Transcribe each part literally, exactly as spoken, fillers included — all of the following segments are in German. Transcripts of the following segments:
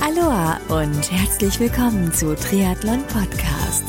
Aloha und herzlich willkommen zu Triathlon Podcast.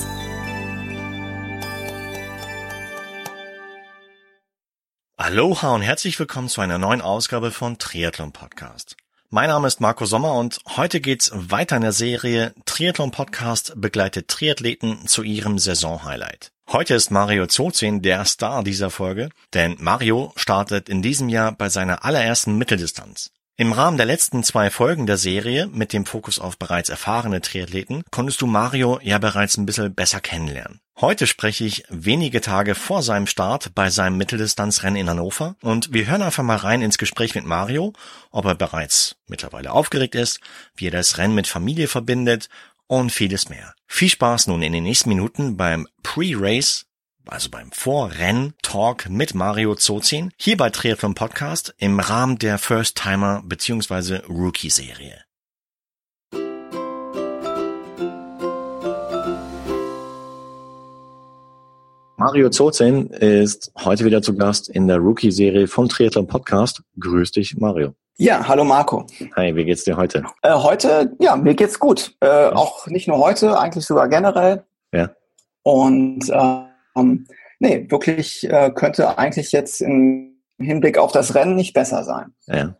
Aloha und herzlich willkommen zu einer neuen Ausgabe von Triathlon Podcast. Mein Name ist Marco Sommer und heute geht's weiter in der Serie Triathlon Podcast begleitet Triathleten zu ihrem Saisonhighlight. Heute ist Mario Zocin der Star dieser Folge, denn Mario startet in diesem Jahr bei seiner allerersten Mitteldistanz. Im Rahmen der letzten zwei Folgen der Serie mit dem Fokus auf bereits erfahrene Triathleten konntest du Mario ja bereits ein bisschen besser kennenlernen. Heute spreche ich wenige Tage vor seinem Start bei seinem Mitteldistanzrennen in Hannover und wir hören einfach mal rein ins Gespräch mit Mario, ob er bereits mittlerweile aufgeregt ist, wie er das Rennen mit Familie verbindet und vieles mehr. Viel Spaß nun in den nächsten Minuten beim Pre-Race, also beim Vorrennen-Talk mit Mario Zocin, hier bei Triathlon Podcast im Rahmen der First-Timer bzw. Rookie-Serie. Mario Zocin ist heute wieder zu Gast in der Rookie-Serie von Triathlon Podcast. Grüß dich, Mario. Ja, hallo Marco. Hi, wie geht's dir heute? Äh, heute, ja, mir geht's gut. Äh, ja. Auch nicht nur heute, eigentlich sogar generell. Ja. Und ähm, nee, wirklich äh, könnte eigentlich jetzt im Hinblick auf das Rennen nicht besser sein. Ja.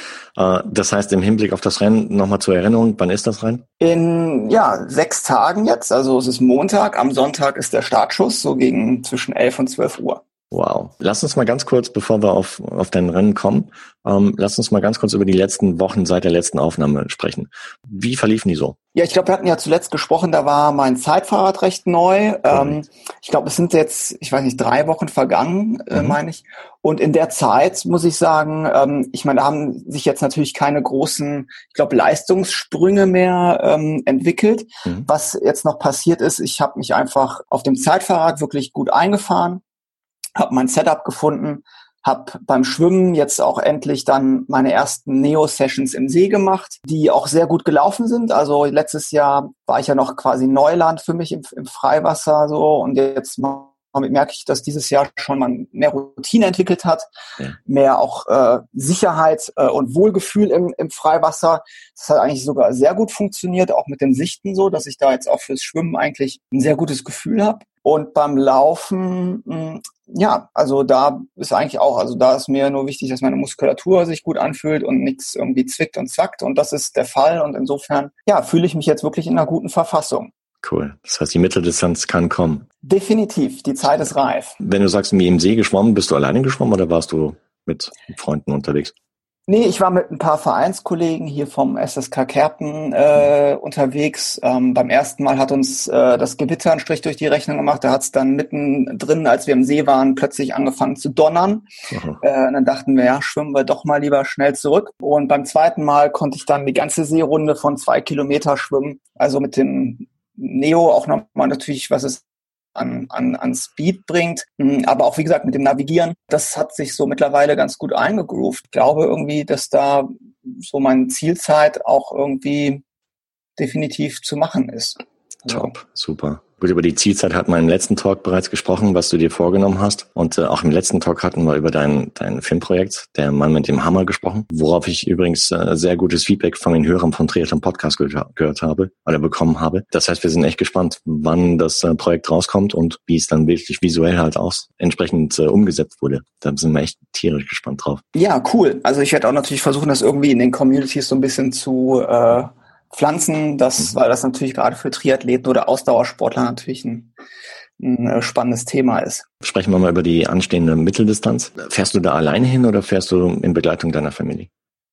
Äh, das heißt, im Hinblick auf das Rennen, nochmal zur Erinnerung, wann ist das Rennen? In, ja, sechs Tagen jetzt. Also es ist Montag, am Sonntag ist der Startschuss, so gegen zwischen elf und zwölf Uhr. Wow. Lass uns mal ganz kurz, bevor wir auf auf dein Rennen kommen, ähm, lass uns mal ganz kurz über die letzten Wochen seit der letzten Aufnahme sprechen. Wie verliefen die so? Ja, ich glaube, wir hatten ja zuletzt gesprochen, da war mein Zeitfahrrad recht neu. Ähm, ich glaube, es sind jetzt, ich weiß nicht, drei Wochen vergangen, äh, mhm. meine ich. Und in der Zeit, muss ich sagen, ähm, ich meine, da haben sich jetzt natürlich keine großen, ich glaube, Leistungssprünge mehr ähm, entwickelt. Mhm. Was jetzt noch passiert ist, ich habe mich einfach auf dem Zeitfahrrad wirklich gut eingefahren, habe mein Setup gefunden, habe beim Schwimmen jetzt auch endlich dann meine ersten Neo-Sessions im See gemacht, die auch sehr gut gelaufen sind. Also letztes Jahr war ich ja noch quasi Neuland für mich im, im Freiwasser so und jetzt merke ich, dass dieses Jahr schon mal mehr Routine entwickelt hat, ja. mehr auch äh, Sicherheit äh, und Wohlgefühl im, im Freiwasser. Das hat eigentlich sogar sehr gut funktioniert, auch mit den Sichten so, dass ich da jetzt auch fürs Schwimmen eigentlich ein sehr gutes Gefühl habe. Und beim Laufen, mh, ja, also da ist eigentlich auch, also da ist mir nur wichtig, dass meine Muskulatur sich gut anfühlt und nichts irgendwie zwickt und zackt. Und das ist der Fall. Und insofern, ja, fühle ich mich jetzt wirklich in einer guten Verfassung. Cool. Das heißt, die Mitteldistanz kann kommen. Definitiv. Die Zeit ist reif. Wenn du sagst, wie im See geschwommen, bist du alleine geschwommen oder warst du mit Freunden unterwegs? Nee, ich war mit ein paar Vereinskollegen hier vom S S K Kerpen äh, unterwegs. Ähm, beim ersten Mal hat uns äh, das Gewitter einen Strich durch die Rechnung gemacht. Da hat es dann mittendrin, als wir im See waren, plötzlich angefangen zu donnern. Äh, und dann dachten wir, ja, schwimmen wir doch mal lieber schnell zurück. Und beim zweiten Mal konnte ich dann die ganze Seerunde von zwei Kilometer schwimmen. Also mit dem Neo auch nochmal natürlich, was es An, an, an Speed bringt, aber auch wie gesagt mit dem Navigieren, das hat sich so mittlerweile ganz gut eingegroovt. Ich glaube irgendwie, dass da so meine Zielzeit auch irgendwie definitiv zu machen ist. Top, also. Super. Gut, über die Zielzeit hatten wir im letzten Talk bereits gesprochen, was du dir vorgenommen hast. Und äh, auch im letzten Talk hatten wir über dein dein Filmprojekt, der Mann mit dem Hammer, gesprochen. Worauf ich übrigens äh, sehr gutes Feedback von den Hörern von Triathlon Podcast ge- gehört habe oder bekommen habe. Das heißt, wir sind echt gespannt, wann das äh, Projekt rauskommt und wie es dann wirklich visuell halt aus entsprechend äh, umgesetzt wurde. Da sind wir echt tierisch gespannt drauf. Ja, cool. Also ich werde auch natürlich versuchen, das irgendwie in den Communities so ein bisschen zu äh, pflanzen, das, weil das natürlich gerade für Triathleten oder Ausdauersportler natürlich ein, ein spannendes Thema ist. Sprechen wir mal über die anstehende Mitteldistanz. Fährst du da alleine hin oder fährst du in Begleitung deiner Familie?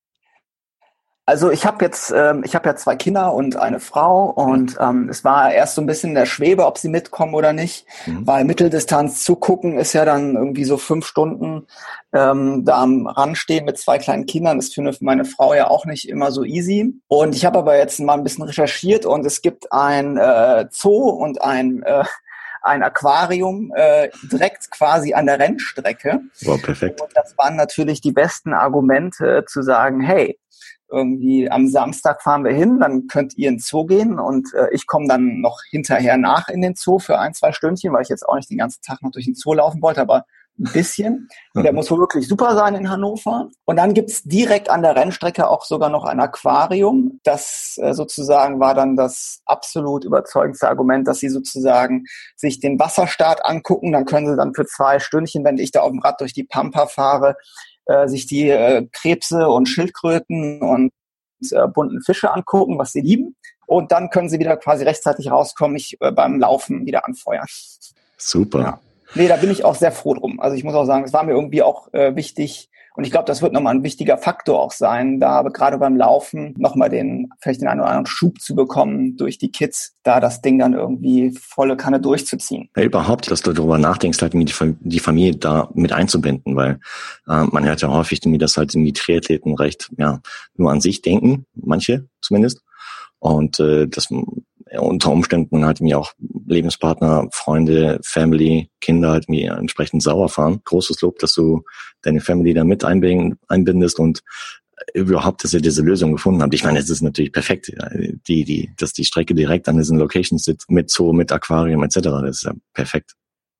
Also ich habe jetzt, ähm, ich habe ja zwei Kinder und eine Frau und ähm, es war erst so ein bisschen in der Schwebe, ob sie mitkommen oder nicht, mhm. weil Mitteldistanz zugucken ist ja dann irgendwie so fünf Stunden ähm, da am Rand stehen mit zwei kleinen Kindern, ist für eine, meine Frau ja auch nicht immer so easy. Und ich habe aber jetzt mal ein bisschen recherchiert und es gibt ein äh, Zoo und ein äh, ein Aquarium äh, direkt quasi an der Rennstrecke. Wow, perfekt. Und das waren natürlich die besten Argumente zu sagen, hey, irgendwie am Samstag fahren wir hin, dann könnt ihr in den Zoo gehen und äh, ich komme dann noch hinterher nach in den Zoo für ein, zwei Stündchen, weil ich jetzt auch nicht den ganzen Tag noch durch den Zoo laufen wollte, aber ein bisschen. Und der muss wohl wirklich super sein in Hannover. Und dann gibt's direkt an der Rennstrecke auch sogar noch ein Aquarium. Das äh, sozusagen war dann das absolut überzeugendste Argument, dass sie sozusagen sich den Wasserstart angucken. Dann können sie dann für zwei Stündchen, wenn ich da auf dem Rad durch die Pampa fahre, äh, sich die äh, Krebse und Schildkröten und äh, bunten Fische angucken, was sie lieben. Und dann können sie wieder quasi rechtzeitig rauskommen, mich äh, beim Laufen wieder anfeuern. Super. Ja. Nee, da bin ich auch sehr froh drum. Also ich muss auch sagen, es war mir irgendwie auch äh, wichtig und ich glaube, das wird nochmal ein wichtiger Faktor auch sein, da gerade beim Laufen nochmal den, vielleicht den einen oder anderen Schub zu bekommen durch die Kids, da das Ding dann irgendwie volle Kanne durchzuziehen. Ja, überhaupt, dass du darüber nachdenkst, halt irgendwie die, die Familie da mit einzubinden, weil äh, man hört ja häufig irgendwie, dass halt irgendwie Triathleten recht, ja, nur an sich denken, manche zumindest, und äh, dass unter Umständen halt mir auch Lebenspartner, Freunde, Family, Kinder halt mir entsprechend sauer fahren. Großes Lob, dass du deine Family da mit einbindest und überhaupt, dass ihr diese Lösung gefunden habt. Ich meine, es ist natürlich perfekt, die, die, dass die Strecke direkt an diesen Locations sitzt, mit Zoo, mit Aquarium et cetera. Das ist ja perfekt.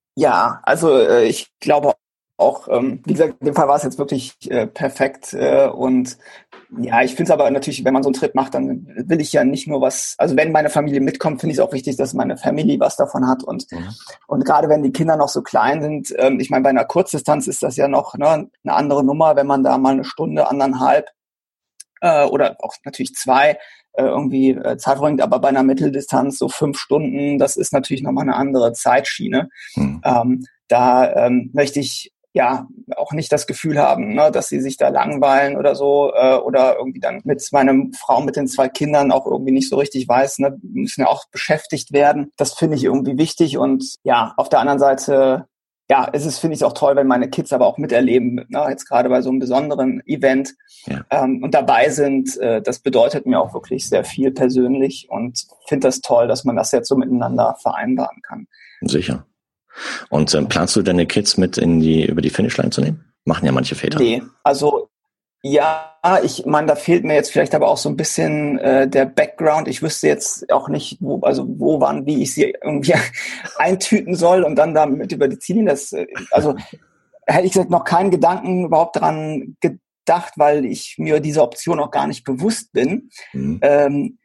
Ja, also äh, ich glaube auch, ähm, wie gesagt, in dem Fall war es jetzt wirklich äh, perfekt äh, und ja, ich finde es aber natürlich, wenn man so einen Trip macht, dann will ich ja nicht nur was, also wenn meine Familie mitkommt, finde ich es auch wichtig, dass meine Familie was davon hat und mhm. und gerade wenn die Kinder noch so klein sind, ähm, ich meine, bei einer Kurzdistanz ist das ja noch ne, eine andere Nummer, wenn man da mal eine Stunde, anderthalb äh, oder auch natürlich zwei äh, irgendwie äh, Zeit verbringt, aber bei einer Mitteldistanz so fünf Stunden, das ist natürlich nochmal eine andere Zeitschiene. Mhm. Ähm, da ähm, möchte ich ja auch nicht das Gefühl haben, ne, dass sie sich da langweilen oder so äh, oder irgendwie dann mit meiner Frau mit den zwei Kindern auch irgendwie nicht so richtig weiß, ne, müssen ja auch beschäftigt werden. Das finde ich irgendwie wichtig und ja, auf der anderen Seite, ja, es ist, finde ich auch toll, wenn meine Kids aber auch miterleben, ne, jetzt gerade bei so einem besonderen Event ja. ähm, und dabei sind. Äh, das bedeutet mir auch wirklich sehr viel persönlich und finde das toll, dass man das jetzt so miteinander vereinbaren kann. Sicher. Und ähm, planst du deine Kids mit in die über die Finishline zu nehmen? Machen ja manche Väter. Nee, also ja, ich meine, da fehlt mir jetzt vielleicht aber auch so ein bisschen äh, der Background. Ich wüsste jetzt auch nicht, wo, also wo, wann, wie ich sie irgendwie eintüten soll und dann damit über die Ziellinie. Das, also hätte ich gesagt, noch keinen Gedanken überhaupt dran gedacht, weil ich mir dieser Option auch gar nicht bewusst bin. Mhm. Ähm,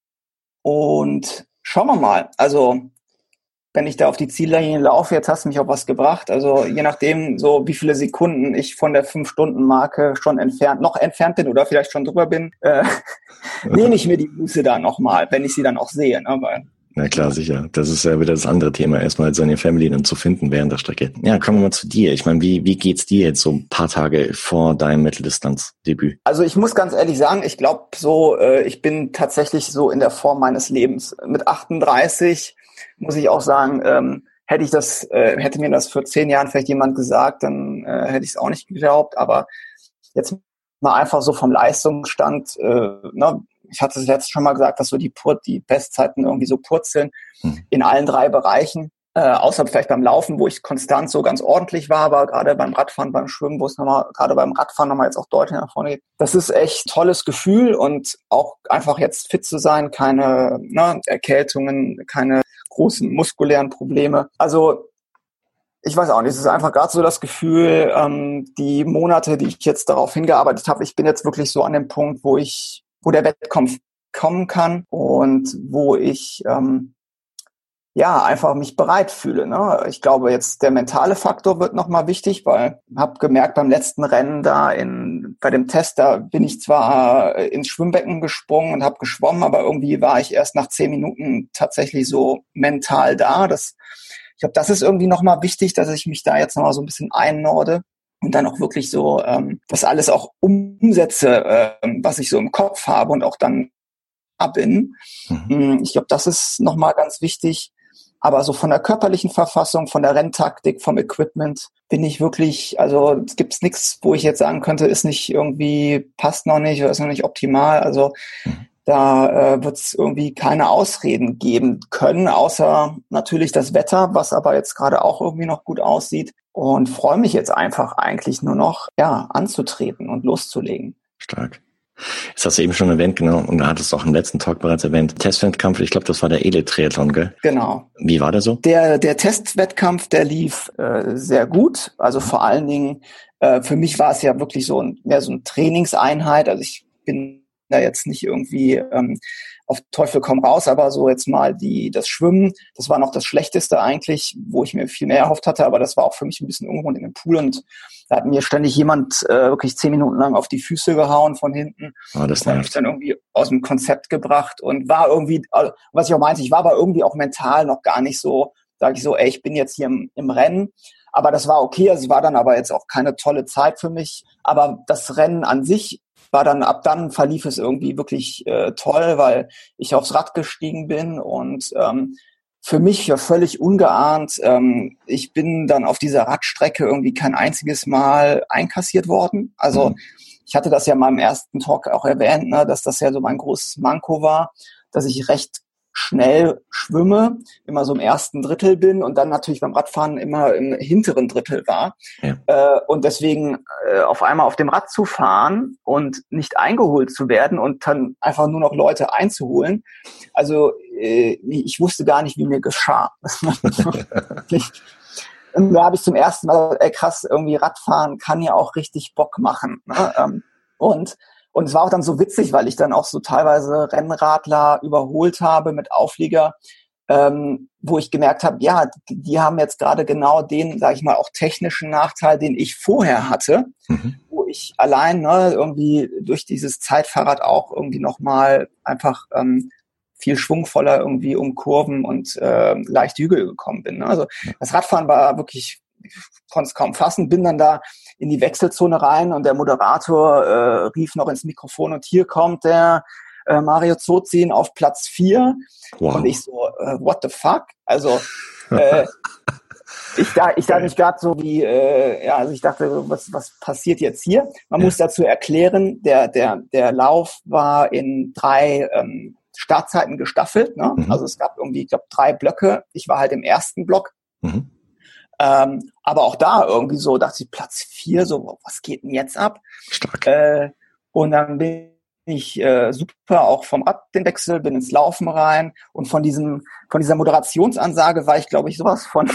und schauen wir mal. Also wenn ich da auf die Ziellinie laufe, jetzt hast du mich auf was gebracht. Also je nachdem, so wie viele Sekunden ich von der fünf-Stunden-Marke schon entfernt, noch entfernt bin oder vielleicht schon drüber bin, äh, nehme ich mir die Buße da nochmal, wenn ich sie dann auch sehe. Ne? Weil, Na klar, sicher. Das ist ja wieder das andere Thema, erstmal seine Family dann zu finden während der Strecke. Ja, kommen wir mal zu dir. Ich meine, wie wie geht's dir jetzt so ein paar Tage vor deinem Mitteldistanz-Debüt? Also ich muss ganz ehrlich sagen, ich glaube so, äh, ich bin tatsächlich so in der Form meines Lebens. Mit achtunddreißig muss ich auch sagen, ähm, hätte ich das, äh, hätte mir das vor zehn Jahren vielleicht jemand gesagt, dann äh, hätte ich es auch nicht geglaubt. Aber jetzt mal einfach so vom Leistungsstand, äh, ne, ich hatte es jetzt schon mal gesagt, dass so die Pur- die Bestzeiten irgendwie so purzeln hm. in allen drei Bereichen. Äh, außer vielleicht beim Laufen, wo ich konstant so ganz ordentlich war, aber gerade beim Radfahren, beim Schwimmen, wo es nochmal, gerade beim Radfahren nochmal jetzt auch deutlich nach vorne geht. Das ist echt ein tolles Gefühl und auch einfach jetzt fit zu sein, keine ne, Erkältungen, keine großen muskulären Probleme. Also ich weiß auch nicht, es ist einfach gerade so das Gefühl, ähm, die Monate, die ich jetzt darauf hingearbeitet habe, ich bin jetzt wirklich so an dem Punkt, wo ich, wo der Wettkampf kommen kann und wo ich ähm, ja, einfach mich bereit fühle. Ne? Ich glaube, jetzt der mentale Faktor wird nochmal wichtig, weil ich habe gemerkt, beim letzten Rennen da in bei dem Test, da bin ich zwar ins Schwimmbecken gesprungen und habe geschwommen, aber irgendwie war ich erst nach zehn Minuten tatsächlich so mental da. Das, ich glaube, das ist irgendwie nochmal wichtig, dass ich mich da jetzt nochmal so ein bisschen einnorde und dann auch wirklich so ähm, das alles auch umsetze, äh, was ich so im Kopf habe und auch dann bin. Mhm. Ich glaube, das ist nochmal ganz wichtig. Aber so von der körperlichen Verfassung, von der Renntaktik, vom Equipment bin ich wirklich, also es gibt nichts, wo ich jetzt sagen könnte, ist nicht irgendwie, passt noch nicht oder ist noch nicht optimal. Also mhm. da äh, wird es irgendwie keine Ausreden geben können, außer natürlich das Wetter, was aber jetzt gerade auch irgendwie noch gut aussieht. Und freue mich jetzt einfach eigentlich nur noch, ja, anzutreten und loszulegen. Stark. Das hast du eben schon erwähnt, genau. Und da hattest du auch im letzten Talk bereits erwähnt. Testwettkampf, ich glaube, das war der Elite-Triathlon, gell? Genau. Wie war der so? Der, der Testwettkampf, der lief äh, sehr gut. Also vor allen Dingen, äh, für mich war es ja wirklich so ein, mehr so eine Trainingseinheit. Also ich bin da jetzt nicht irgendwie ähm, auf Teufel komm raus, aber so jetzt mal die das Schwimmen, das war noch das Schlechteste eigentlich, wo ich mir viel mehr erhofft hatte, aber das war auch für mich ein bisschen ungewohnt in dem Pool und da hat mir ständig jemand äh, wirklich zehn Minuten lang auf die Füße gehauen von hinten. Oh, das das hat mich dann irgendwie aus dem Konzept gebracht und war irgendwie, also, was ich auch meinte, ich war aber irgendwie auch mental noch gar nicht so, sage ich so, ey, ich bin jetzt hier im, im Rennen, aber das war okay, also es war dann aber jetzt auch keine tolle Zeit für mich, aber das Rennen an sich war dann, ab dann verlief es irgendwie wirklich äh, toll, weil ich aufs Rad gestiegen bin und ähm, für mich ja völlig ungeahnt, ähm, ich bin dann auf dieser Radstrecke irgendwie kein einziges Mal einkassiert worden. Also mhm. ich hatte das ja in meinem ersten Talk auch erwähnt, ne, dass das ja so mein großes Manko war, dass ich recht schnell schwimme, immer so im ersten Drittel bin und dann natürlich beim Radfahren immer im hinteren Drittel war. Ja. Äh, und deswegen äh, auf einmal auf dem Rad zu fahren und nicht eingeholt zu werden und dann einfach nur noch Leute einzuholen. Also äh, ich wusste gar nicht, wie mir geschah. Und da habe ich zum ersten Mal, ey krass, irgendwie Radfahren kann ja auch richtig Bock machen. Ne? Ähm, und Und es war auch dann so witzig, weil ich dann auch so teilweise Rennradler überholt habe mit Auflieger, ähm, wo ich gemerkt habe, ja, die, die haben jetzt gerade genau den, sage ich mal, auch technischen Nachteil, den ich vorher hatte, mhm. wo ich allein ne, irgendwie durch dieses Zeitfahrrad auch irgendwie nochmal einfach ähm, viel schwungvoller irgendwie um Kurven und äh, leicht Hügel gekommen bin. Ne? Also das Radfahren war wirklich, ich konnte es kaum fassen, bin dann da in die Wechselzone rein und der Moderator äh, rief noch ins Mikrofon und hier kommt der äh, Mario Zozin auf Platz vier. Wow. Und ich so, äh, what the fuck? Also äh, ich da ich da nicht gerade so wie, äh, ja, also ich dachte, was was passiert jetzt hier? Man ja. muss dazu erklären, der der der Lauf war in drei ähm, Startzeiten gestaffelt. Ne? Mhm. Also es gab irgendwie, ich glaube, drei Blöcke. Ich war halt im ersten Block. Mhm. Ähm, aber auch da irgendwie so, dachte ich, Platz vier, so, was geht denn jetzt ab? Stark. Äh, und dann bin ich äh, super auch vom Rad den Wechsel, bin ins Laufen rein und von diesem, von dieser Moderationsansage war ich, glaube ich, sowas von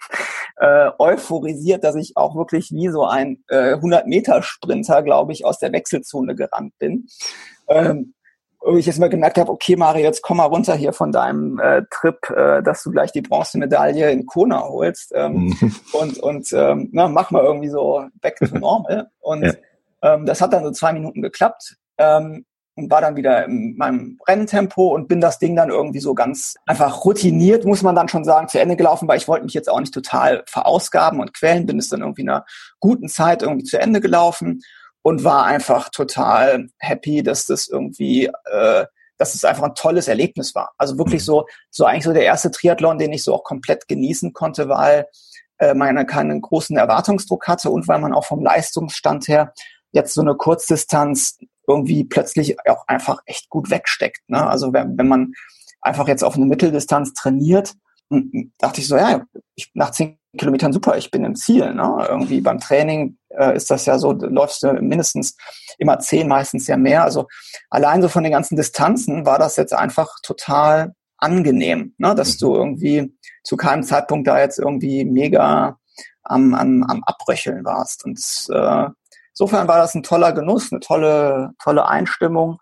äh, euphorisiert, dass ich auch wirklich wie so ein äh, hundert-Meter-Sprinter, glaube ich, aus der Wechselzone gerannt bin. Ähm, Und ich jetzt mal gemerkt habe, okay, Mario, jetzt komm mal runter hier von deinem äh, Trip, äh, dass du gleich die Bronzemedaille in Kona holst ähm, mhm. und und ähm, na, mach mal irgendwie so back to normal. Und ja. ähm, das hat dann so zwei Minuten geklappt ähm, und war dann wieder in meinem Renntempo und bin das Ding dann irgendwie so ganz einfach routiniert, muss man dann schon sagen, zu Ende gelaufen, weil ich wollte mich jetzt auch nicht total verausgaben und quälen, bin es dann irgendwie in einer guten Zeit irgendwie zu Ende gelaufen. Und war einfach total happy, dass das irgendwie, äh, dass es einfach ein tolles Erlebnis war. Also wirklich so, so eigentlich so der erste Triathlon, den ich so auch komplett genießen konnte, weil äh, man keinen großen Erwartungsdruck hatte und weil man auch vom Leistungsstand her jetzt so eine Kurzdistanz irgendwie plötzlich auch einfach echt gut wegsteckt. Ne? Also wenn, wenn man einfach jetzt auf eine Mitteldistanz trainiert, dachte ich so, ja, ich, nach zehn Kilometern super, ich bin im Ziel. Ne? Irgendwie beim Training äh, ist das ja so, du läufst du mindestens immer zehn, meistens ja mehr. Also allein so von den ganzen Distanzen war das jetzt einfach total angenehm, ne? Dass du irgendwie zu keinem Zeitpunkt da jetzt irgendwie mega am, am, am Abröcheln warst. Und äh, insofern war das ein toller Genuss, eine tolle, tolle Einstimmung.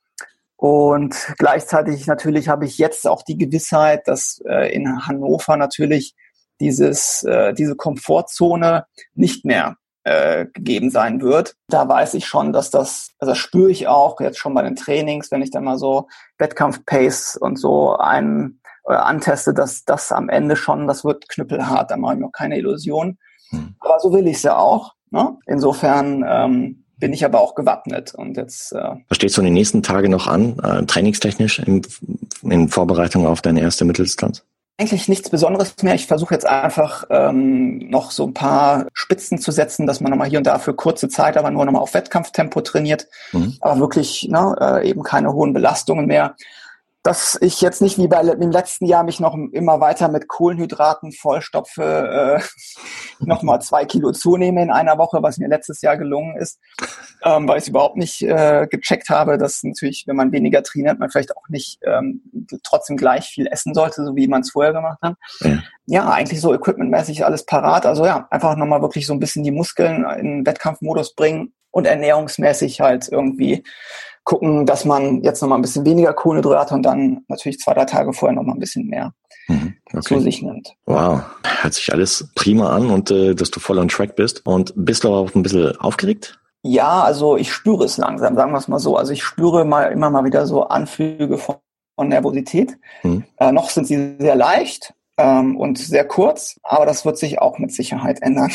Und gleichzeitig natürlich habe ich jetzt auch die Gewissheit, dass äh, in Hannover natürlich dieses äh, diese Komfortzone nicht mehr äh, gegeben sein wird. Da weiß ich schon, dass das, also das spüre ich auch jetzt schon bei den Trainings, wenn ich dann mal so Wettkampf-Pace und so ein äh, anteste, dass das am Ende schon, das wird knüppelhart, da mache ich mir auch keine Illusion. Hm. Aber so will ich es ja auch. Ne? Insofern ähm, bin ich aber auch gewappnet. Und jetzt äh, Was steht so in den nächsten Tagen noch an, äh, trainingstechnisch in, in Vorbereitung auf deine erste Mitteldistanz? Eigentlich nichts Besonderes mehr. Ich versuche jetzt einfach ähm, noch so ein paar Spitzen zu setzen, dass man nochmal hier und da für kurze Zeit, aber nur nochmal auf Wettkampftempo trainiert. Mhm. Aber wirklich ne, äh, eben keine hohen Belastungen mehr. dass ich jetzt nicht wie bei im letzten Jahr mich noch immer weiter mit Kohlenhydraten vollstopfe, äh, nochmal zwei Kilo zunehme in einer Woche, was mir letztes Jahr gelungen ist, ähm, weil ich es überhaupt nicht äh, gecheckt habe, dass natürlich, wenn man weniger trainiert, man vielleicht auch nicht ähm, trotzdem gleich viel essen sollte, so wie man es vorher gemacht hat. Ja. ja, eigentlich so equipmentmäßig alles parat. Also ja, einfach nochmal wirklich so ein bisschen die Muskeln in Wettkampfmodus bringen und ernährungsmäßig halt irgendwie gucken, dass man jetzt nochmal ein bisschen weniger Kohlenhydrate und dann natürlich zwei, drei Tage vorher nochmal ein bisschen mehr mhm, okay. zu sich nimmt. Wow, hört sich alles prima an und äh, dass du voll on track bist. Und bist du aber auch ein bisschen aufgeregt? Ja, also ich spüre es langsam, sagen wir es mal so. Also ich spüre mal immer mal wieder so Anflüge von, von Nervosität. Mhm. Äh, noch sind sie sehr leicht ähm, und sehr kurz, aber das wird sich auch mit Sicherheit ändern.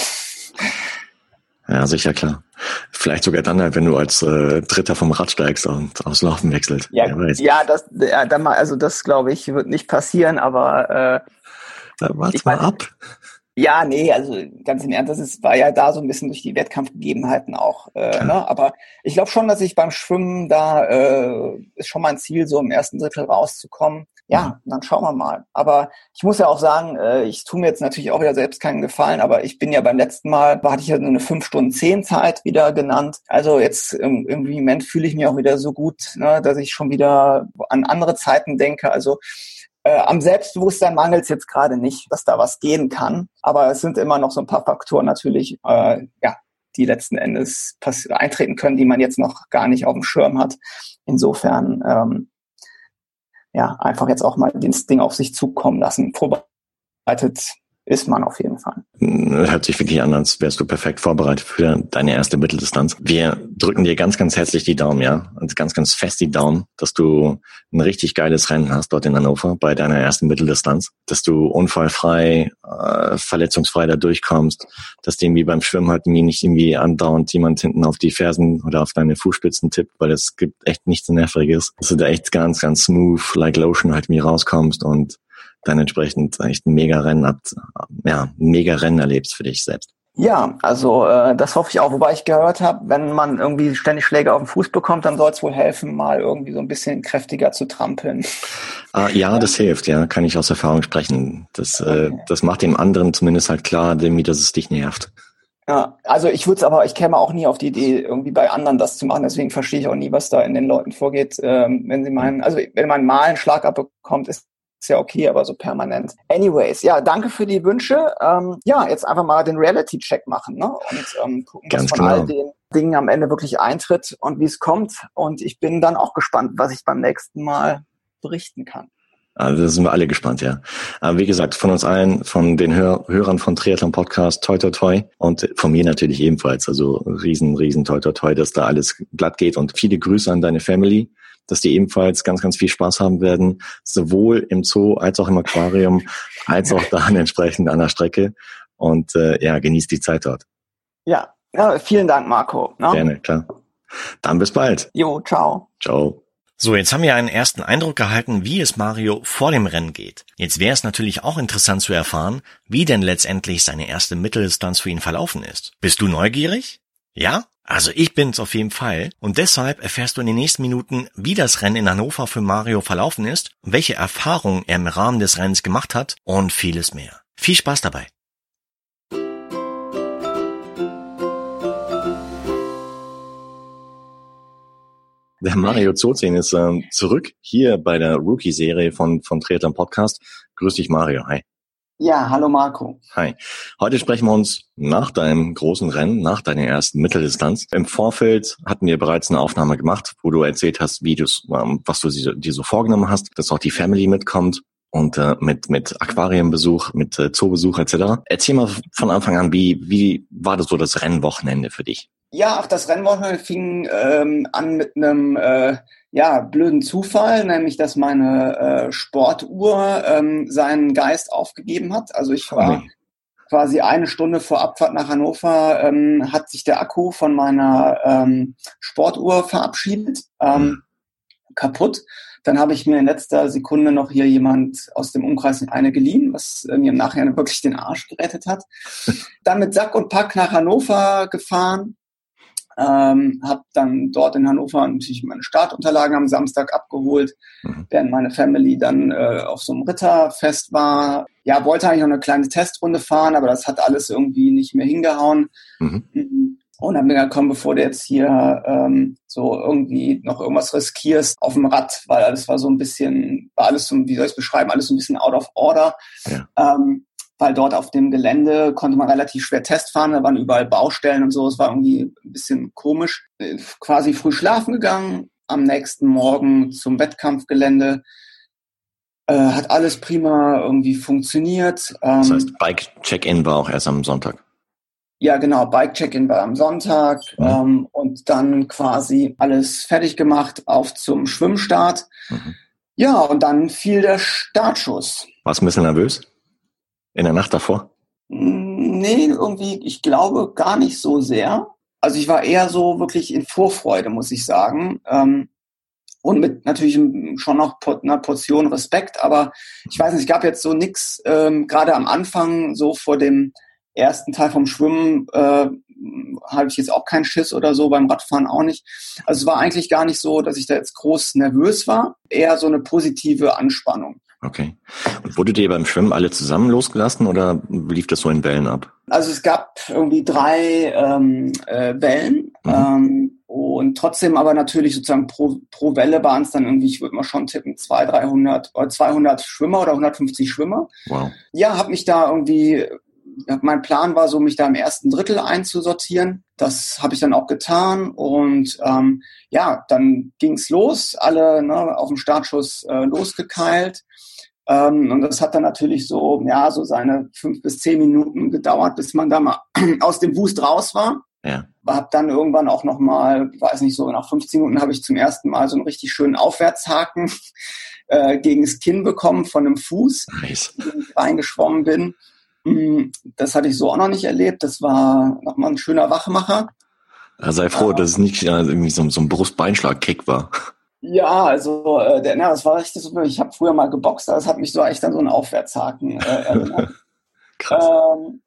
Ja, sicher, klar. Vielleicht sogar dann halt, wenn du als äh, Dritter vom Rad steigst und aufs Laufen wechselst. Ja, ja, das, ja, dann mal, also das glaube ich wird nicht passieren, aber äh, da warte mal ab. Ja, nee, also ganz im Ernst, das ist, war ja da so ein bisschen durch die Wettkampfgegebenheiten auch. Äh, ne? Aber ich glaube schon, dass ich beim Schwimmen da äh, ist schon mein Ziel, so im ersten Drittel rauszukommen. Ja, dann schauen wir mal. Aber ich muss ja auch sagen, äh, ich tue mir jetzt natürlich auch wieder selbst keinen Gefallen, aber ich bin ja beim letzten Mal, hatte ich ja eine fünf Stunden zehn Zeit wieder genannt. Also jetzt ähm, irgendwie im Moment fühle ich mich auch wieder so gut, ne, dass ich schon wieder an andere Zeiten denke. Also Äh, am Selbstbewusstsein mangelt es jetzt gerade nicht, dass da was gehen kann. Aber es sind immer noch so ein paar Faktoren natürlich, äh, ja, die letzten Endes pass- eintreten können, die man jetzt noch gar nicht auf dem Schirm hat. Insofern, ähm, ja, einfach jetzt auch mal das Ding auf sich zukommen lassen. Vorbereitet ist man auf jeden Fall. Hört sich wirklich an, als wärst du perfekt vorbereitet für deine erste Mitteldistanz. Wir drücken dir ganz, ganz herzlich die Daumen, ja, und ganz, ganz fest die Daumen, dass du ein richtig geiles Rennen hast dort in Hannover bei deiner ersten Mitteldistanz, dass du unfallfrei, äh, verletzungsfrei da durchkommst, dass dir irgendwie beim Schwimmen halt nicht irgendwie andauernd jemand hinten auf die Fersen oder auf deine Fußspitzen tippt, weil es gibt echt nichts Nerviges, dass du da echt ganz, ganz smooth, like Lotion halt irgendwie rauskommst und dann entsprechend echt ein mega Rennen ab, ja, ein mega Rennen erlebst für dich selbst. Ja, also äh, das hoffe ich auch, wobei ich gehört habe, wenn man irgendwie ständig Schläge auf den Fuß bekommt, dann soll es wohl helfen, mal irgendwie so ein bisschen kräftiger zu trampeln. Ah, ja, das hilft, ja, kann ich aus Erfahrung sprechen. Das, okay. äh, das macht dem anderen zumindest halt klar, dem, dass es dich nervt. Ja, also ich würde es aber, ich käme auch nie auf die Idee, irgendwie bei anderen das zu machen, deswegen verstehe ich auch nie, was da in den Leuten vorgeht, ähm, wenn sie meinen, also wenn man mal einen Schlag abbekommt, ist ist ja okay, aber so permanent. Anyways, ja, danke für die Wünsche. Ähm, ja, jetzt einfach mal den Reality-Check machen, ne? Und ähm, gucken, Ganz was von genau. all den Dingen am Ende wirklich eintritt und wie es kommt. Und ich bin dann auch gespannt, was ich beim nächsten Mal berichten kann. Also da sind wir alle gespannt, ja. Aber wie gesagt, von uns allen, von den Hör- Hörern von Triathlon Podcast, toi toi toi und von mir natürlich ebenfalls. Also riesen, riesen toi toi toi, dass da alles glatt geht und viele Grüße an deine Family, dass die ebenfalls ganz, ganz viel Spaß haben werden, sowohl im Zoo als auch im Aquarium, als auch dann entsprechend an der Strecke. Und äh, ja, genießt die Zeit dort. Ja, ja vielen Dank, Marco. Ne? Gerne, klar. Dann bis bald. Jo, ciao. Ciao. So, jetzt haben wir einen ersten Eindruck gehalten, wie es Mario vor dem Rennen geht. Jetzt wäre es natürlich auch interessant zu erfahren, wie denn letztendlich seine erste Mitteldistanz für ihn verlaufen ist. Bist du neugierig? Ja? Also ich bin's auf jeden Fall und deshalb erfährst du in den nächsten Minuten, wie das Rennen in Hannover für Mario verlaufen ist, welche Erfahrungen er im Rahmen des Rennens gemacht hat und vieles mehr. Viel Spaß dabei! Der Mario Zozin ist ähm, zurück hier bei der Rookie-Serie von, von Triathlon Podcast. Grüß dich, Mario. Hi. Ja, hallo Marco. Hi. Heute sprechen wir uns nach deinem großen Rennen, nach deiner ersten Mitteldistanz. Im Vorfeld hatten wir bereits eine Aufnahme gemacht, wo du erzählt hast, wie du ähm, was du dir so vorgenommen hast, dass auch die Family mitkommt und äh, mit mit Aquariumbesuch, mit äh, Zoobesuch et cetera. Erzähl mal von Anfang an, wie wie war das so das Rennwochenende für dich? Ja, ach, das Rennwochenende fing ähm, an mit einem äh, ja blöden Zufall, nämlich dass meine äh, Sportuhr ähm, seinen Geist aufgegeben hat. Also ich war nee. quasi eine Stunde vor Abfahrt nach Hannover, ähm, hat sich der Akku von meiner ähm, Sportuhr verabschiedet, ähm, mhm. kaputt. Dann habe ich mir in letzter Sekunde noch hier jemand aus dem Umkreis eine geliehen, was äh, mir im Nachhinein wirklich den Arsch gerettet hat. Dann mit Sack und Pack nach Hannover gefahren. Ähm, habe dann dort in Hannover natürlich meine Startunterlagen am Samstag abgeholt, mhm. während meine Family dann äh, auf so einem Ritterfest war. Ja, wollte eigentlich noch eine kleine Testrunde fahren, aber das hat alles irgendwie nicht mehr hingehauen. Mhm. Und dann bin ich gekommen, bevor du jetzt hier ähm, so irgendwie noch irgendwas riskierst auf dem Rad, weil alles war so ein bisschen, war alles so, wie soll ich es beschreiben, alles so ein bisschen out of order. Ja. Ähm, weil dort auf dem Gelände konnte man relativ schwer Test fahren, da waren überall Baustellen und so, es war irgendwie ein bisschen komisch. Quasi früh schlafen gegangen, am nächsten Morgen zum Wettkampfgelände, äh, hat alles prima irgendwie funktioniert. Ähm, das heißt, Bike-Check-In war auch erst am Sonntag? Ja, genau, Bike-Check-In war am Sonntag mhm. ähm, und dann quasi alles fertig gemacht, auf zum Schwimmstart. Mhm. Ja, und dann fiel der Startschuss. Warst du ein bisschen nervös? In der Nacht davor? Nee, irgendwie, ich glaube gar nicht so sehr. Also ich war eher so wirklich in Vorfreude, muss ich sagen. Ähm, und mit natürlich schon noch einer Portion Respekt. Aber ich weiß nicht, es gab jetzt so nix, ähm, gerade am Anfang, so vor dem ersten Teil vom Schwimmen, äh, habe ich jetzt auch keinen Schiss oder so, beim Radfahren auch nicht. Also es war eigentlich gar nicht so, dass ich da jetzt groß nervös war. Eher so eine positive Anspannung. Okay. Und wurdet ihr beim Schwimmen alle zusammen losgelassen oder lief das so in Wellen ab? Also es gab irgendwie drei ähm, äh, Wellen mhm. ähm, und trotzdem aber natürlich sozusagen pro, pro Welle waren es dann irgendwie, ich würde mal schon tippen, zweihundert, dreihundert oder zweihundert Schwimmer oder hundertfünfzig Schwimmer. Wow. Ja, habe mich da irgendwie, mein Plan war so, mich da im ersten Drittel einzusortieren. Das habe ich dann auch getan und ähm, ja, dann ging's los, alle ne, auf dem Startschuss äh, losgekeilt. Ähm, und das hat dann natürlich so, ja, so seine fünf bis zehn Minuten gedauert, bis man da mal aus dem Wust raus war. Ja. Hab dann irgendwann auch nochmal, weiß nicht, so nach fünfzehn Minuten habe ich zum ersten Mal so einen richtig schönen Aufwärtshaken äh, gegen das Kinn bekommen von einem Fuß, nice. in den ich reingeschwommen bin. Das hatte ich so auch noch nicht erlebt. Das war nochmal ein schöner Wachmacher. Ja, sei froh, äh, dass es nicht ja, irgendwie so, so ein Brust-Beinschlag-Kick war. Ja, also äh, der, na, das war richtig so. Ich habe früher mal geboxt, das hat mich so echt an so einen Aufwärtshaken äh, erinnert. Krass. Ähm,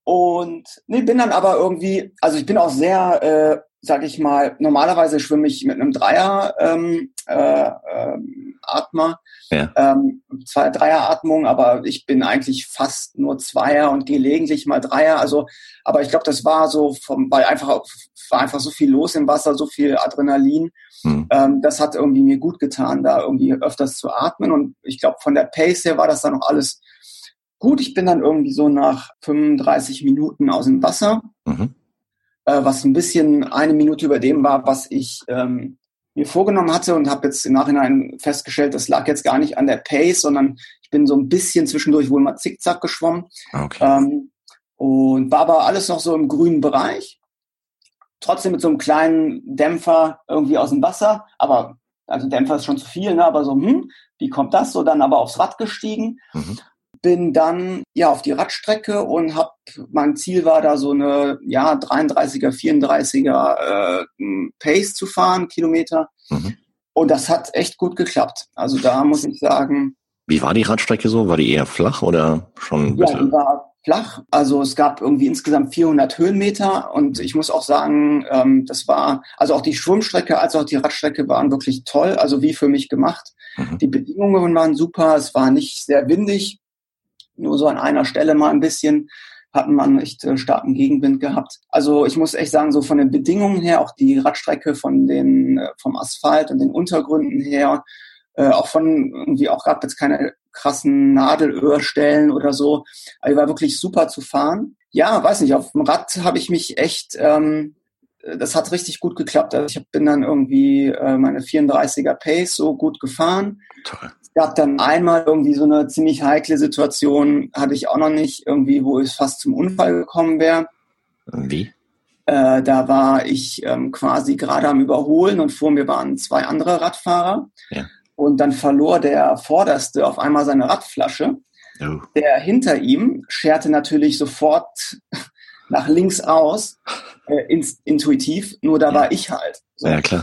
und nee, bin dann aber irgendwie, also ich bin auch sehr, äh, sag ich mal, normalerweise schwimme ich mit einem Dreier ähm, äh, äh, Atmer. Ja. Ähm, zwei Dreieratmung, aber ich bin eigentlich fast nur Zweier und gelegentlich mal Dreier. Also, aber ich glaube, das war so vom, weil einfach war einfach so viel los im Wasser, so viel Adrenalin. Hm. Ähm, das hat irgendwie mir gut getan, da irgendwie öfters zu atmen. Und ich glaube, von der Pace her war das dann noch alles gut. Ich bin dann irgendwie so nach fünfunddreißig Minuten aus dem Wasser, mhm. äh, was ein bisschen eine Minute über dem war, was ich ähm, mir vorgenommen hatte und habe jetzt im Nachhinein festgestellt, das lag jetzt gar nicht an der Pace, sondern ich bin so ein bisschen zwischendurch wohl mal zickzack geschwommen. Okay. Ähm, und war aber alles noch so im grünen Bereich. Trotzdem mit so einem kleinen Dämpfer irgendwie aus dem Wasser. Aber, also Dämpfer ist schon zu viel, ne? Aber so, hm, wie kommt das? So dann aber aufs Rad gestiegen. Mhm. Bin dann ja auf die Radstrecke und hab, mein Ziel war da so eine ja dreiunddreißiger, vierunddreißiger äh, Pace zu fahren, Kilometer. Mhm. Und das hat echt gut geklappt. Also da muss ich sagen. Wie war die Radstrecke so? War die eher flach oder schon ein bisschen? Ja, die war flach. Also es gab irgendwie insgesamt vierhundert Höhenmeter und ich muss auch sagen, ähm, das war, also auch die Schwimmstrecke als auch die Radstrecke waren wirklich toll, also wie für mich gemacht. Mhm. Die Bedingungen waren super, es war nicht sehr windig. Nur so an einer Stelle mal ein bisschen hatten wir einen echt äh, starken Gegenwind gehabt. Also ich muss echt sagen, so von den Bedingungen her, auch die Radstrecke von den, äh, vom Asphalt und den Untergründen her, äh, auch von irgendwie auch gab jetzt keine krassen Nadelöhrstellen oder so. Also war wirklich super zu fahren. Ja, weiß nicht, auf dem Rad habe ich mich echt, ähm, das hat richtig gut geklappt. Also ich bin dann irgendwie äh, meine vierunddreißiger Pace so gut gefahren. Toll. Es gab dann einmal irgendwie so eine ziemlich heikle Situation, hatte ich auch noch nicht, irgendwie, wo es fast zum Unfall gekommen wäre. Wie? Äh, da war ich ähm, quasi gerade am Überholen und vor mir waren zwei andere Radfahrer. Ja. Und dann verlor der Vorderste auf einmal seine Radflasche. Oh. Der hinter ihm scherte natürlich sofort nach links aus, äh, ins, intuitiv, nur da ja. war ich halt. So. Ja, klar.